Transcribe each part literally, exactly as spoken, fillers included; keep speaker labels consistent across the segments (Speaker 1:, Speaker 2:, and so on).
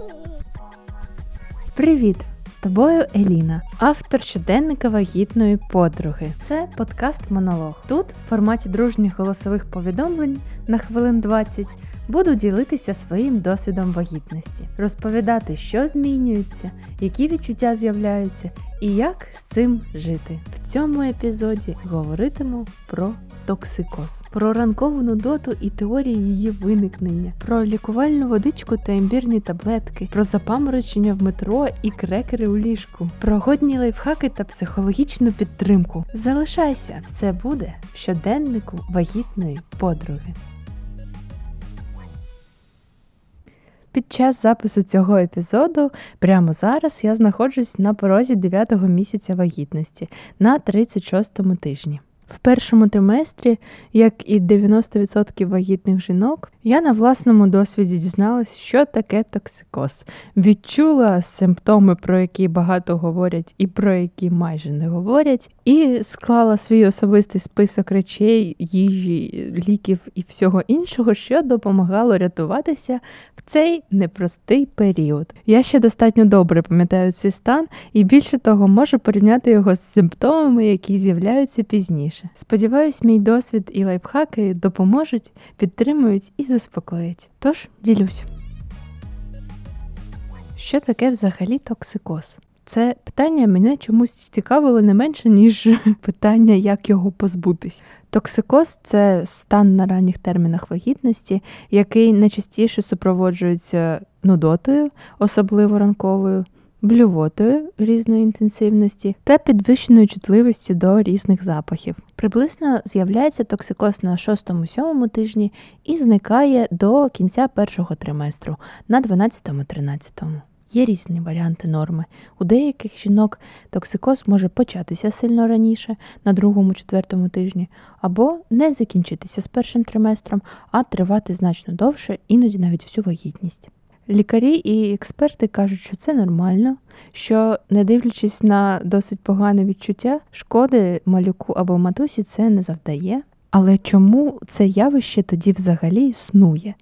Speaker 1: Привіт! З тобою Еліна, автор щоденника вагітної подруги. Це подкаст-монолог. Тут, в форматі дружніх голосових повідомлень на хвилин двадцять, буду ділитися своїм досвідом вагітності, розповідати, що змінюється, які відчуття з'являються і як з цим жити. В цьому епізоді говоритиму про токсикоз, про ранкову нудоту і теорії її виникнення, про лікувальну водичку та імбірні таблетки, про запаморочення в метро і крекери у ліжку, про годні лайфхаки та психологічну підтримку. Залишайся, все буде в щоденнику вагітної подруги. Під час запису цього епізоду, прямо зараз, я знаходжусь на порозі дев'ятого місяця вагітності, на тридцять шостому тижні. В першому триместрі, як і дев'яносто відсотків вагітних жінок, я на власному досвіді дізналась, що таке токсикоз. Відчула симптоми, про які багато говорять і про які майже не говорять, і склала свій особистий список речей, їжі, ліків і всього іншого, що допомагало рятуватися в цей непростий період. Я ще достатньо добре пам'ятаю цей стан і більше того можу порівняти його з симптомами, які з'являються пізніше. Сподіваюсь, мій досвід і лайфхаки допоможуть, підтримують і заспокоять. Тож, ділюсь. Що таке взагалі токсикоз? Це питання мене чомусь цікавило не менше, ніж питання, як його позбутись. Токсикоз – це стан на ранніх термінах вагітності, який найчастіше супроводжується нудотою, особливо ранковою, блювотою різної інтенсивності та підвищеною чутливості до різних запахів. Приблизно з'являється токсикоз на шостому-сьомому тижні і зникає до кінця першого триместру, на дванадцятому-тринадцятому. Є різні варіанти норми. У деяких жінок токсикоз може початися сильно раніше, на другому-четвертому тижні, або не закінчитися з першим триместром, а тривати значно довше, іноді навіть всю вагітність. Лікарі і експерти кажуть, що це нормально, що, не дивлячись на досить погане відчуття, шкоди малюку або матусі це не завдає. Але чому це явище тоді взагалі існує?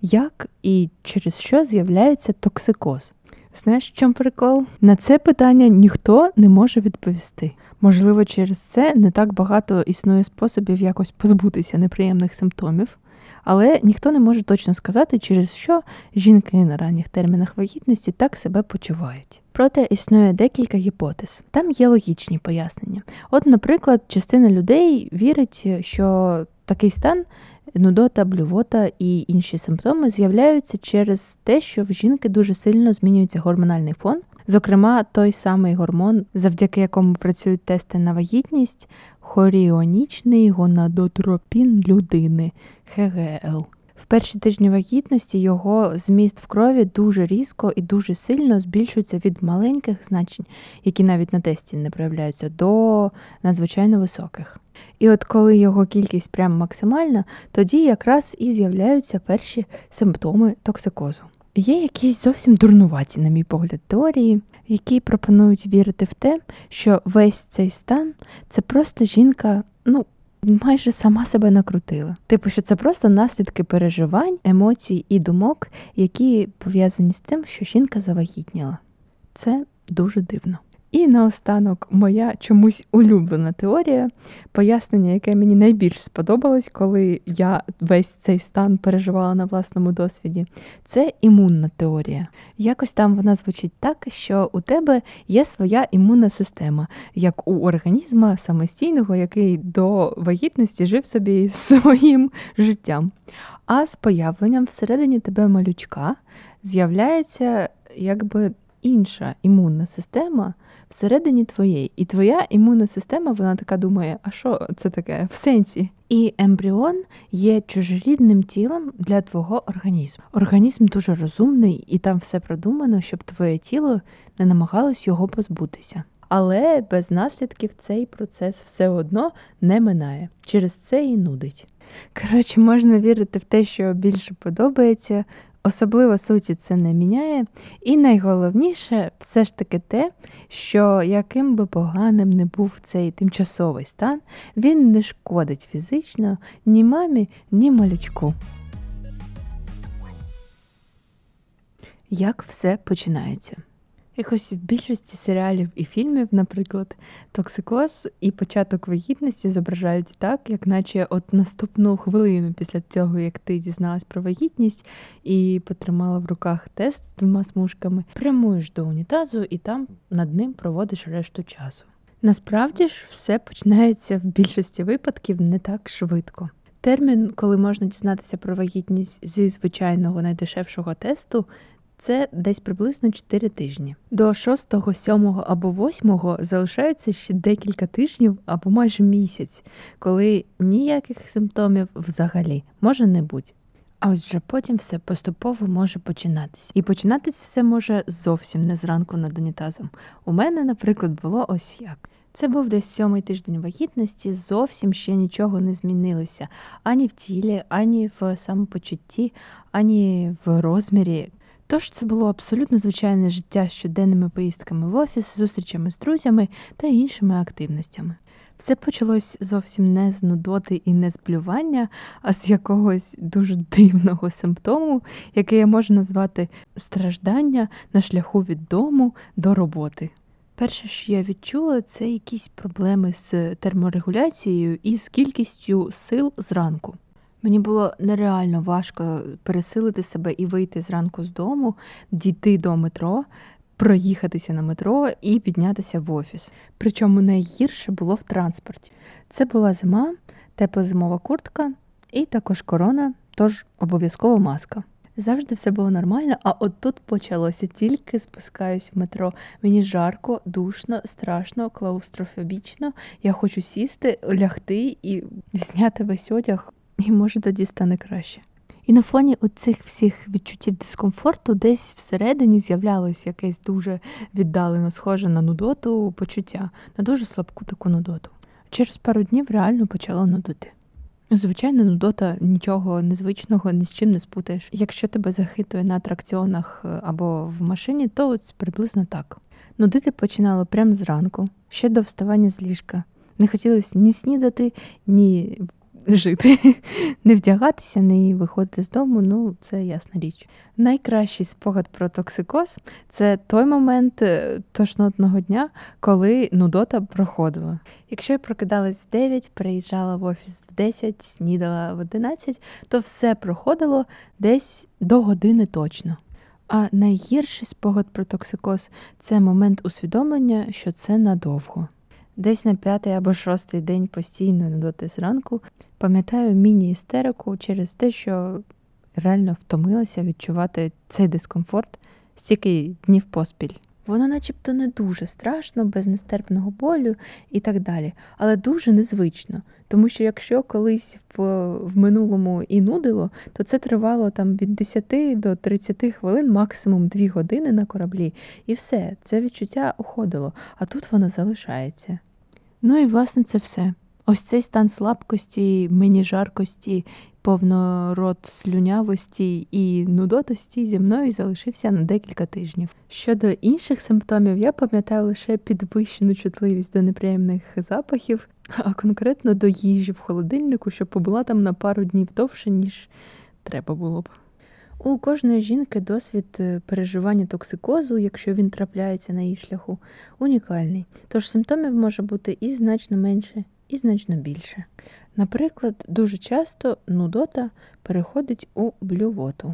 Speaker 1: Як і через що з'являється токсикоз? Знаєш, в чому прикол? На це питання ніхто не може відповісти. Можливо, через це не так багато існує способів якось позбутися неприємних симптомів. Але ніхто не може точно сказати, через що жінки на ранніх термінах вагітності так себе почувають. Проте існує декілька гіпотез. Там є логічні пояснення. От, наприклад, частина людей вірить, що такий стан, нудота, блювота і інші симптоми з'являються через те, що в жінки дуже сильно змінюється гормональний фон. Зокрема, той самий гормон, завдяки якому працюють тести на вагітність, хоріонічний гонадотропін людини, ха ге ел. В перші тижні вагітності його зміст в крові дуже різко і дуже сильно збільшується від маленьких значень, які навіть на тесті не проявляються, до надзвичайно високих. І от коли його кількість прямо максимальна, тоді якраз і з'являються перші симптоми токсикозу. Є якісь зовсім дурнуваті, на мій погляд, теорії, які пропонують вірити в те, що весь цей стан – це просто жінка, ну, майже сама себе накрутила. Типу, що це просто наслідки переживань, емоцій і думок, які пов'язані з тим, що жінка завагітніла. Це дуже дивно. І наостанок моя чомусь улюблена теорія, пояснення, яке мені найбільш сподобалось, коли я весь цей стан переживала на власному досвіді, це імунна теорія. Якось там вона звучить так, що у тебе є своя імунна система, як у організма самостійного, який до вагітності жив собі своїм життям. А з появленням всередині тебе малючка з'являється якби інша імунна система всередині твоєї. І твоя імунна система, вона така думає, а що це таке? В сенсі. І ембріон є чужорідним тілом для твого організму. Організм дуже розумний, і там все продумано, щоб твоє тіло не намагалось його позбутися. Але без наслідків цей процес все одно не минає. Через це і нудить. Коротше, можна вірити в те, що більше подобається, особливо суті це не міняє. І найголовніше все ж таки те, що яким би поганим не був цей тимчасовий стан, він не шкодить фізично ні мамі, ні малючку. Як все починається? Якось в більшості серіалів і фільмів, наприклад, токсикоз і початок вагітності зображають так, як наче от наступну хвилину після цього, як ти дізналась про вагітність і потримала в руках тест з двома смужками, прямуєш до унітазу і там над ним проводиш решту часу. Насправді ж все починається в більшості випадків не так швидко. Термін, коли можна дізнатися про вагітність зі звичайного найдешевшого тесту, це десь приблизно чотири тижні. До шостого, сьомого або восьмого залишається ще декілька тижнів або майже місяць, коли ніяких симптомів взагалі може не бути. А ось вже потім все поступово може починатись. І починатись все може зовсім не зранку над унітазом. У мене, наприклад, було ось як. Це був десь сьомий тиждень вагітності, зовсім ще нічого не змінилося. Ані в тілі, ані в самопочутті, ані в розмірі. Тож це було абсолютно звичайне життя з щоденними поїздками в офіс, зустрічами з друзями та іншими активностями. Все почалось зовсім не з нудоти і не з блювання, а з якогось дуже дивного симптому, який я можу назвати страждання на шляху від дому до роботи. Перше, що я відчула, це якісь проблеми з терморегуляцією і з кількістю сил зранку. Мені було нереально важко пересилити себе і вийти зранку з дому, дійти до метро, проїхатися на метро і піднятися в офіс. Причому найгірше було в транспорті. Це була зима, тепла зимова куртка і також корона, тож обов'язково маска. Завжди все було нормально, а от тут почалося. Тільки спускаюсь в метро. Мені жарко, душно, страшно, клаустрофобічно. Я хочу сісти, лягти і зняти весь одяг. І може тоді стане краще. І на фоні оцих всіх відчуттів дискомфорту десь всередині з'являлось якесь дуже віддалено схоже на нудоту почуття, на дуже слабку таку нудоту. Через пару днів реально почало нудити. Звичайно, нудота нічого незвичного, ні з чим не спутаєш. Якщо тебе захитує на атракціонах або в машині, то ось приблизно так. Нудити починало прямо зранку, ще до вставання з ліжка. Не хотілося ні снідати, ні жити, не вдягатися, не виходити з дому, ну це ясна річ. Найкращий спогад про токсикоз – це той момент тошнотного дня, коли нудота проходила. Якщо я прокидалась в дев'ять, приїжджала в офіс в десять, снідала в одинадцять, то все проходило десь до години точно. А найгірший спогад про токсикоз – це момент усвідомлення, що це надовго. Десь на п'ятий або шостий день постійної нудоти зранку пам'ятаю міні-істерику через те, що реально втомилася відчувати цей дискомфорт стільки днів поспіль. Воно начебто не дуже страшно, без нестерпного болю і так далі, але дуже незвично. Тому що якщо колись в, в минулому і нудило, то це тривало там від десяти до тридцяти хвилин, максимум дві години на кораблі. І все, це відчуття уходило, а тут воно залишається. Ну і власне це все. Ось цей стан слабкості, мені жаркості, повнорот слюнявості і нудотості зі мною залишився на декілька тижнів. Щодо інших симптомів, я пам'ятаю лише підвищену чутливість до неприємних запахів, а конкретно до їжі в холодильнику, що побула там на пару днів довше, ніж треба було б. У кожної жінки досвід переживання токсикозу, якщо він трапляється на її шляху, унікальний. Тож симптомів може бути і значно менше, і значно більше. Наприклад, дуже часто нудота переходить у блювоту.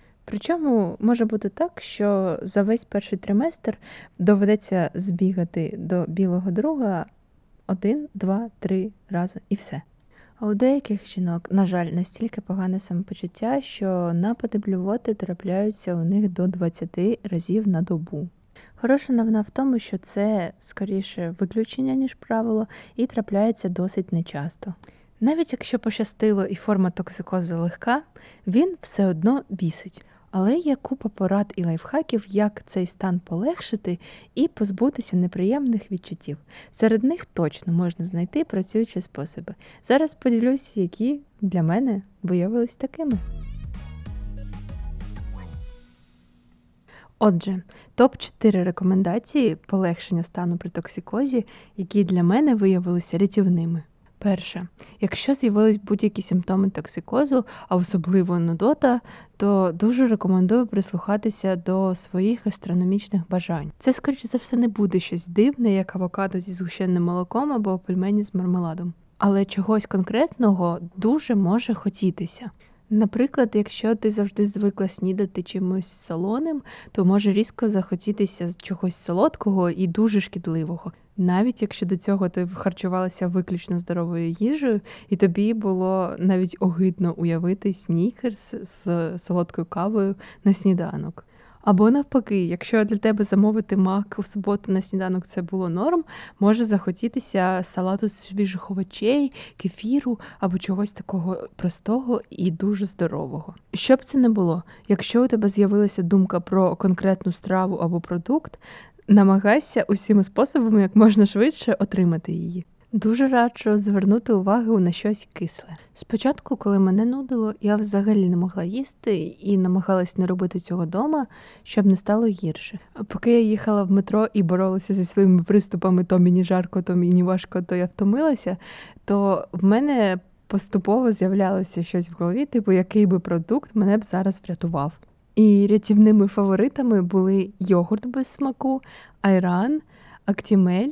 Speaker 1: Причому може бути так, що за весь перший триместр доведеться збігати до білого друга один, два, три рази і все. А у деяких жінок, на жаль, настільки погане самопочуття, що напади блювоти трапляються у них до двадцяти разів на добу. Хороша новина в тому, що це, скоріше, виключення, ніж правило, і трапляється досить нечасто. Навіть якщо пощастило і форма токсикозу легка, він все одно бісить. Але є купа порад і лайфхаків, як цей стан полегшити і позбутися неприємних відчуттів. Серед них точно можна знайти працюючі способи. Зараз поділюсь, які для мене виявились такими. Отже, топ чотири рекомендації полегшення стану при токсикозі, які для мене виявилися рятівними. Перше, якщо з'явились будь-які симптоми токсикозу, а особливо нудота, то дуже рекомендую прислухатися до своїх гастрономічних бажань. Це, скоріше за все, не буде щось дивне, як авокадо зі згущеним молоком або пельмені з мармеладом. Але чогось конкретного дуже може хотітися. Наприклад, якщо ти завжди звикла снідати чимось солоним, то може різко захотітися чогось солодкого і дуже шкідливого. Навіть якщо до цього ти харчувалася виключно здоровою їжею, і тобі було навіть огидно уявити снікерс з солодкою кавою на сніданок. Або навпаки, якщо для тебе замовити мак у суботу на сніданок це було норм, може захотітися салату з свіжих овочей, кефіру або чогось такого простого і дуже здорового. Що б це не було, якщо у тебе з'явилася думка про конкретну страву або продукт, намагайся усіма способами як можна швидше отримати її. Дуже раджу звернути увагу на щось кисле. Спочатку, коли мене нудило, я взагалі не могла їсти і намагалась не робити цього дома, щоб не стало гірше. А поки я їхала в метро і боролася зі своїми приступами то мені жарко, то мені важко, то я втомилася, то в мене поступово з'являлося щось в голові, типу, який би продукт мене б зараз врятував. І рятівними фаворитами були йогурт без смаку, айран, актімель,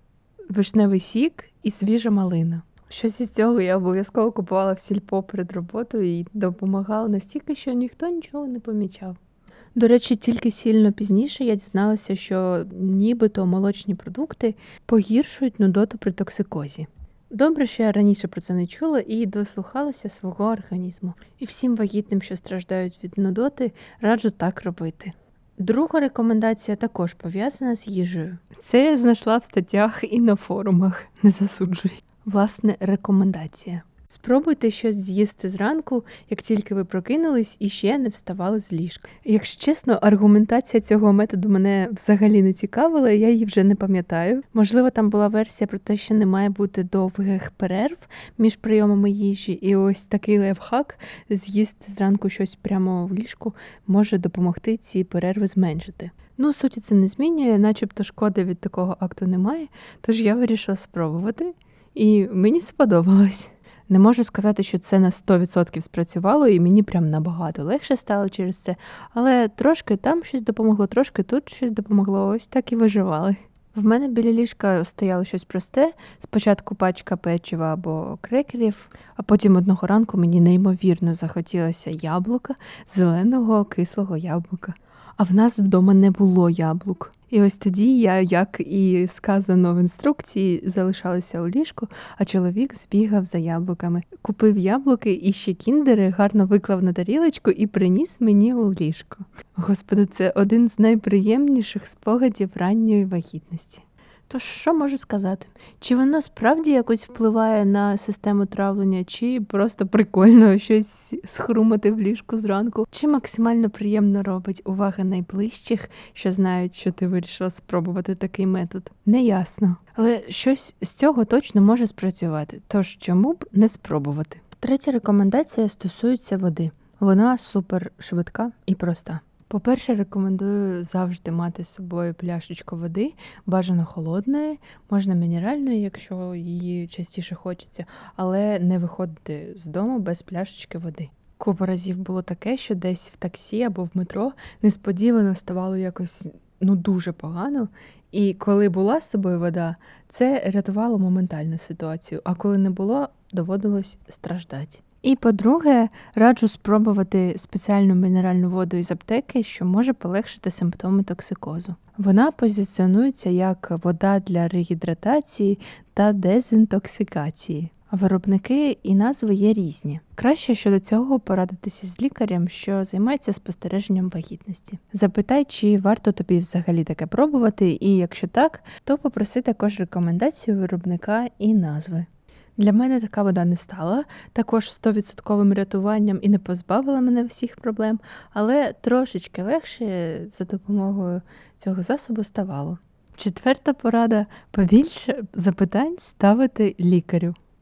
Speaker 1: вишневий сік і свіжа малина. Щось із цього я обов'язково купувала в сільпо перед роботою і допомагала настільки, що ніхто нічого не помічав. До речі, тільки сильно пізніше я дізналася, що нібито молочні продукти погіршують нудоту при токсикозі. Добре, що я раніше про це не чула і дослухалася свого організму. І всім вагітним, що страждають від нудоти, раджу так робити. Друга рекомендація також пов'язана з їжею. Це я знайшла в статтях і на форумах. Не засуджуй. Власне, рекомендація. Спробуйте щось з'їсти зранку, як тільки ви прокинулись і ще не вставали з ліжка. Якщо чесно, аргументація цього методу мене взагалі не цікавила, я її вже не пам'ятаю. Можливо, там була версія про те, що не має бути довгих перерв між прийомами їжі, і ось такий лайфхак – з'їсти зранку щось прямо в ліжку може допомогти ці перерви зменшити. Ну, суті це не змінює, начебто шкоди від такого акту немає, тож я вирішила спробувати, і мені сподобалось. Не можу сказати, що це на сто відсотків спрацювало, і мені прям набагато легше стало через це, але трошки там щось допомогло, трошки тут щось допомогло, ось так і виживали. В мене біля ліжка стояло щось просте, спочатку пачка печива або крекерів, а потім одного ранку мені неймовірно захотілося яблука, зеленого кислого яблука. А в нас вдома не було яблук. І ось тоді я, як і сказано в інструкції, залишалася у ліжку, а чоловік збігав за яблуками. Купив яблуки і ще кіндери, гарно виклав на тарілочку і приніс мені у ліжко. Господи, це один з найприємніших спогадів ранньої вагітності. Тож, що можу сказати? Чи воно справді якось впливає на систему травлення, чи просто прикольно щось схрумати в ліжку зранку, чи максимально приємно робить увага найближчих, що знають, що ти вирішила спробувати такий метод? Неясно. Але щось з цього точно може спрацювати, тож чому б не спробувати? Третя рекомендація стосується води. Вона супер швидка і проста. По-перше, рекомендую завжди мати з собою пляшечку води, бажано холодної, можна мінеральної, якщо її частіше хочеться, але не виходити з дому без пляшечки води. Купа разів було таке, що десь в таксі або в метро несподівано ставало якось ну дуже погано, і коли була з собою вода, це рятувало моментально ситуацію, а коли не було, доводилось страждати. І, по-друге, раджу спробувати спеціальну мінеральну воду із аптеки, що може полегшити симптоми токсикозу. Вона позиціонується як вода для регідратації та дезінтоксикації. А виробники і назви є різні. Краще щодо цього порадитися з лікарем, що займається спостереженням вагітності. Запитай, чи варто тобі взагалі таке пробувати, і якщо так, то попроси також рекомендацію виробника і назви. Для мене така вода не стала також сто відсотків рятуванням і не позбавила мене всіх проблем, але трошечки легше за допомогою цього засобу ставало. Четверта порада – побільше запитань ставити лікарю.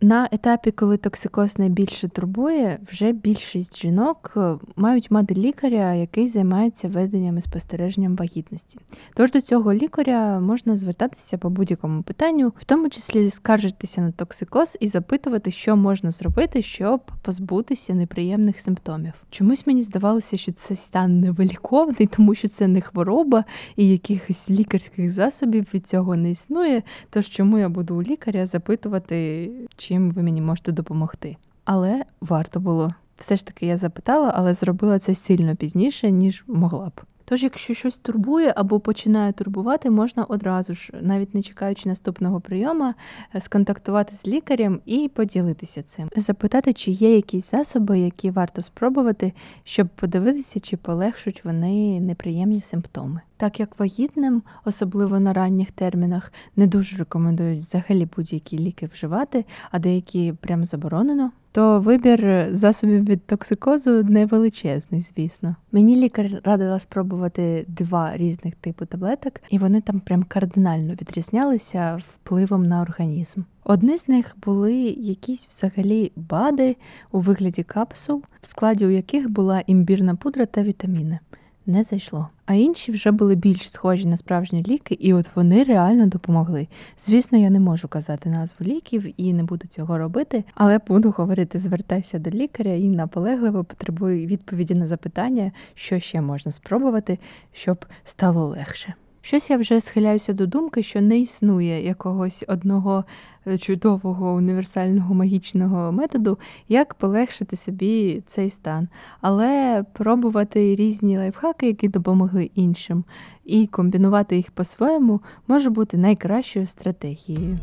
Speaker 1: На етапі, коли токсикоз найбільше турбує, вже більшість жінок мають мати лікаря, який займається веденням і спостереженням вагітності. Тож до цього лікаря можна звертатися по будь-якому питанню, в тому числі скаржитися на токсикоз і запитувати, що можна зробити, щоб позбутися неприємних симптомів. Чомусь мені здавалося, що цей стан невиліковний, тому що це не хвороба і якихось лікарських засобів від цього не існує, тож чому я буду у лікаря запитувати, чим ви мені можете допомогти. Але варто було. Все ж таки я запитала, але зробила це сильно пізніше, ніж могла б. Тож, якщо щось турбує або починає турбувати, можна одразу ж, навіть не чекаючи наступного прийому, сконтактувати з лікарем і поділитися цим. Запитати, чи є якісь засоби, які варто спробувати, щоб подивитися, чи полегшуть вони неприємні симптоми. Так як вагітним, особливо на ранніх термінах, не дуже рекомендують взагалі будь-які ліки вживати, а деякі прям заборонено, то вибір засобів від токсикозу невеличезний, звісно. Мені лікар радила спробувати два різних типу таблеток, і вони там прям кардинально відрізнялися впливом на організм. Одні з них були якісь взагалі БАДи у вигляді капсул, в складі у яких була імбірна пудра та вітаміни. Не зайшло. А інші вже були більш схожі на справжні ліки, і от вони реально допомогли. Звісно, я не можу казати назву ліків і не буду цього робити, але буду говорити, звертайся до лікаря і наполегливо потребую відповіді на запитання, що ще можна спробувати, щоб стало легше. Щось я вже схиляюся до думки, що не існує якогось одного чудового універсального магічного методу, як полегшити собі цей стан. Але пробувати різні лайфхаки, які допомогли іншим, і комбінувати їх по-своєму може бути найкращою стратегією.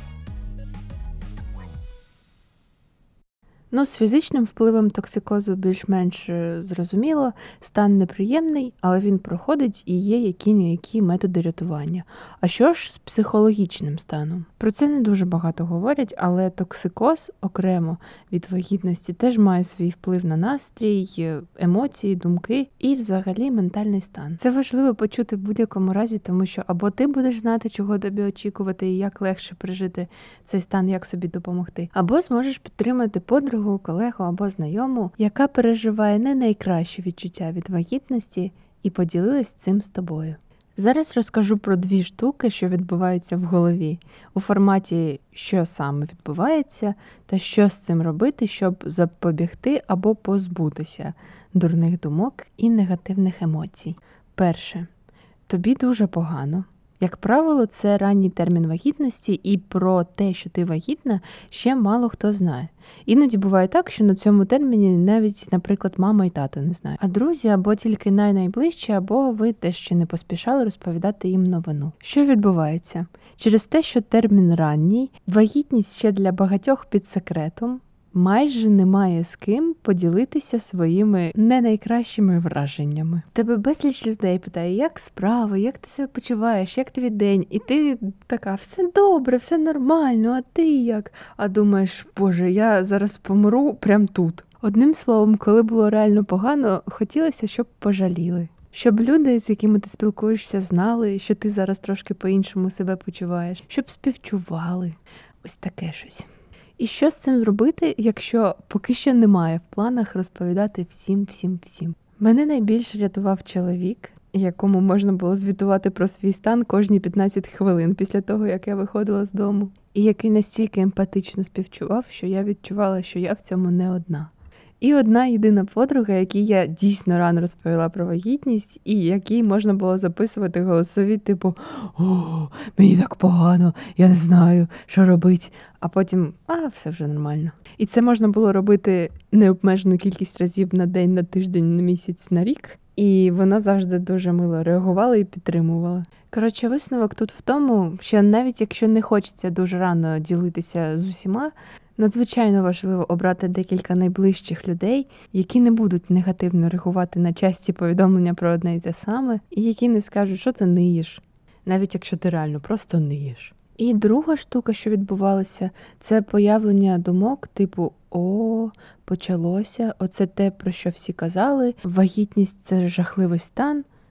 Speaker 1: Ну, з фізичним впливом токсикозу більш-менш зрозуміло, стан неприємний, але він проходить і є які-ніякі методи рятування. А що ж з психологічним станом? Про це не дуже багато говорять, але токсикоз окремо від вагітності теж має свій вплив на настрій, емоції, думки і взагалі ментальний стан. Це важливо почути в будь-якому разі, тому що або ти будеш знати, чого тобі очікувати і як легше пережити цей стан, як собі допомогти, або зможеш підтримати подругу, колегу або знайому, яка переживає не найкращі відчуття від вагітності і поділилась цим з тобою. Зараз розкажу про дві штуки, що відбуваються в голові, у форматі що саме відбувається та що з цим робити, щоб запобігти або позбутися дурних думок і негативних емоцій. Перше. Тобі дуже погано. Як правило, це ранній термін вагітності, і про те, що ти вагітна, ще мало хто знає. Іноді буває так, що на цьому терміні навіть, наприклад, мама і тато не знають. А друзі або тільки най-найближчі, або ви теж ще не поспішали розповідати їм новину. Що відбувається? Через те, що термін ранній, вагітність ще для багатьох під секретом, майже немає з ким поділитися своїми не найкращими враженнями. Тебе безліч людей питає, як справи, як ти себе почуваєш, як твій день? І ти така, все добре, все нормально, а ти як? А думаєш, боже, я зараз помру прямо тут. Одним словом, коли було реально погано, хотілося, щоб пожаліли. Щоб люди, з якими ти спілкуєшся, знали, що ти зараз трошки по-іншому себе почуваєш. Щоб співчували. Ось таке щось. І що з цим зробити, якщо поки що немає в планах розповідати всім-всім-всім? Мене найбільше рятував чоловік, якому можна було звітувати про свій стан кожні п'ятнадцять хвилин після того, як я виходила з дому. І який настільки емпатично співчував, що я відчувала, що я в цьому не одна. І одна єдина подруга, якій я дійсно рано розповіла про вагітність, і якій можна було записувати голосові, типу «О, мені так погано, я не знаю, що робити», а потім «А, все вже нормально». І це можна було робити необмежену кількість разів на день, на тиждень, на місяць, на рік. І вона завжди дуже мило реагувала і підтримувала. Коротше, висновок тут в тому, що навіть якщо не хочеться дуже рано ділитися з усіма, надзвичайно важливо обрати декілька найближчих людей, які не будуть негативно реагувати на часті повідомлення про одне й те саме, і які не скажуть, що ти ниєш, навіть якщо ти реально просто ниєш. І друга штука, що відбувалася, це появлення думок типу «О, почалося, оце те, про що всі казали, вагітність – це жахливий стан,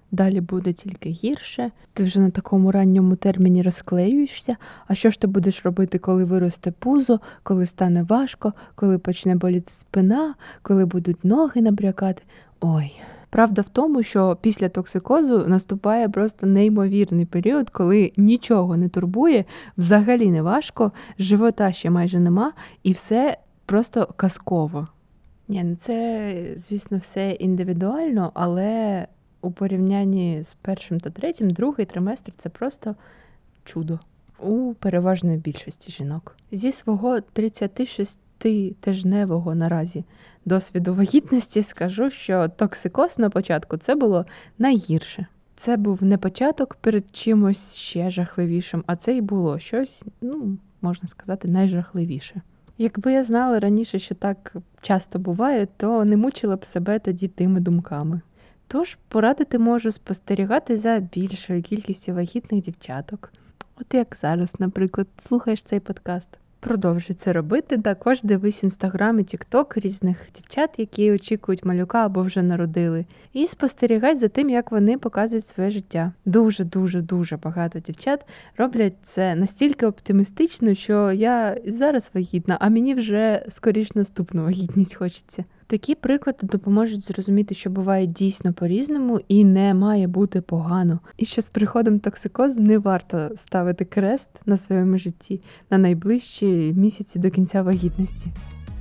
Speaker 1: далі буде тільки гірше, ти вже на такому ранньому терміні розклеюєшся, а що ж ти будеш робити, коли виросте пузо, коли стане важко, коли почне боліти спина, коли будуть ноги набрякати? Ой. Правда в тому, що після токсикозу наступає просто неймовірний період, коли нічого не турбує, взагалі не важко, живота ще майже нема, і все просто казково. Ні, ну це, звісно, все індивідуально, але у порівнянні з першим та третім, другий триместр – це просто чудо у переважної більшості жінок. Зі свого тридцятишеститижневого наразі досвіду вагітності скажу, що токсикоз на початку – це було найгірше. Це був не початок перед чимось ще жахливішим, а це і було щось, ну, можна сказати, найжахливіше. Якби я знала раніше, що так часто буває, то не мучила б себе тоді тими думками. Тож порадити можу спостерігати за більшою кількістю вагітних дівчаток. От як зараз, наприклад, слухаєш цей подкаст. Продовжуй це робити, також дивись інстаграм і тікток різних дівчат, які очікують малюка або вже народили. І спостерігай за тим, як вони показують своє життя. Дуже-дуже-дуже багато дівчат роблять це настільки оптимістично, що я зараз вагітна, а мені вже скоріш наступну вагітність хочеться. Такі приклади допоможуть зрозуміти, що буває дійсно по-різному і не має бути погано. І що з приходом токсикозу не варто ставити крест на своєму житті на найближчі місяці до кінця вагітності.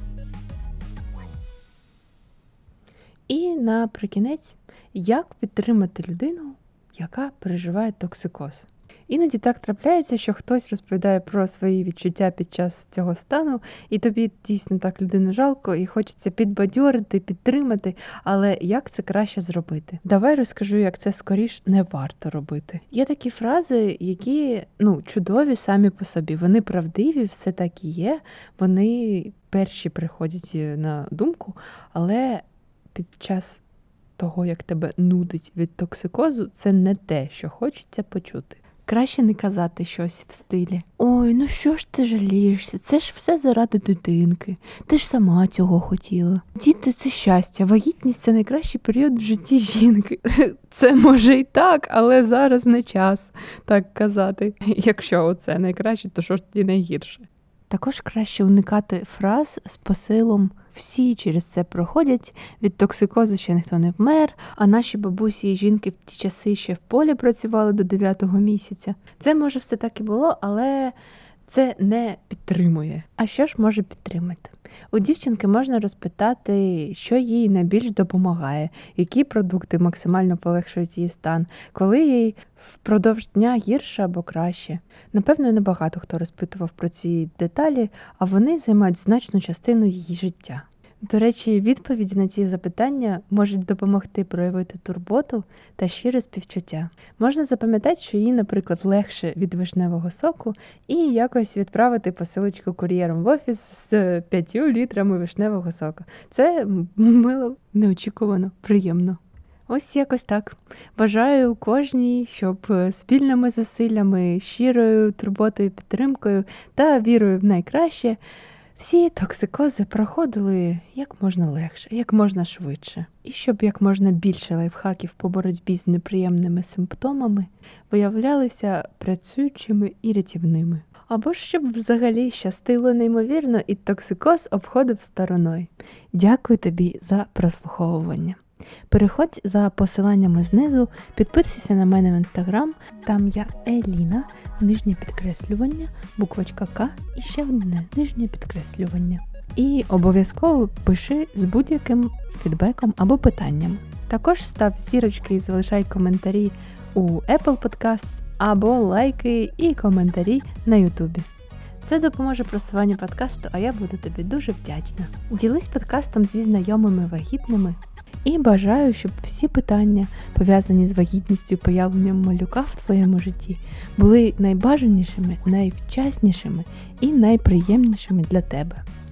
Speaker 1: І наприкінець, як підтримати людину, яка переживає токсикоз. Іноді так трапляється, що хтось розповідає про свої відчуття під час цього стану, і тобі дійсно так людину жалко, і хочеться підбадьорити, підтримати, але як це краще зробити? Давай розкажу, як це скоріш не варто робити. Є такі фрази, які, ну, чудові самі по собі, вони правдиві, все так і є, вони перші приходять на думку, але під час того, як тебе нудить від токсикозу, це не те, що хочеться почути. Краще не казати щось в стилі: «Ой, ну що ж ти жалієшся? Це ж все заради дитинки. Ти ж сама цього хотіла. Діти – це щастя, вагітність – це найкращий період в житті жінки». Це може і так, але зараз не час так казати. Якщо оце найкраще, то що ж тоді найгірше? Також краще уникати фраз з посилом «всі через це проходять, від токсикозу ще ніхто не вмер, а наші бабусі і жінки в ті часи ще в полі працювали до дев'ятого місяця». Це, може, все так і було, але це не підтримує. А що ж може підтримати? У дівчинки можна розпитати, що їй найбільш допомагає, які продукти максимально полегшують її стан, коли їй впродовж дня гірше або краще. Напевно, небагато хто розпитував про ці деталі, а вони займають значну частину її життя. До речі, відповіді на ці запитання можуть допомогти проявити турботу та щире співчуття. Можна запам'ятати, що їй, наприклад, легше від вишневого соку, і якось відправити посилочку кур'єром в офіс з п'ятью літрами вишневого соку. Це мило, неочікувано, приємно. Ось якось так. Бажаю кожній, щоб спільними зусиллями, щирою турботою, підтримкою та вірою в найкраще всі токсикози проходили як можна легше, як можна швидше. І щоб як можна більше лайфхаків по боротьбі з неприємними симптомами виявлялися працюючими і рятівними. Або ж щоб взагалі щастило неймовірно і токсикоз обходив стороною. Дякую тобі за прослуховування. Переходь за посиланнями знизу, підписуйся на мене в інстаграм, там я Еліна, нижнє підкреслювання, буквочка К і ще одне нижнє підкреслювання. І обов'язково пиши з будь-яким фідбеком або питанням. Також став зірочки і залишай коментарі у Apple Podcasts або лайки і коментарі на YouTube. Це допоможе просуванню подкасту, а я буду тобі дуже вдячна. Ділись подкастом зі знайомими вагітними. І бажаю, щоб всі питання, пов'язані з вагітністю і появленням малюка в твоєму житті, були найбажанішими, найвчаснішими і найприємнішими для тебе.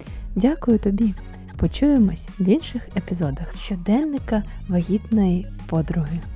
Speaker 1: Дякую тобі. Почуємось в інших епізодах щоденника вагітної подруги.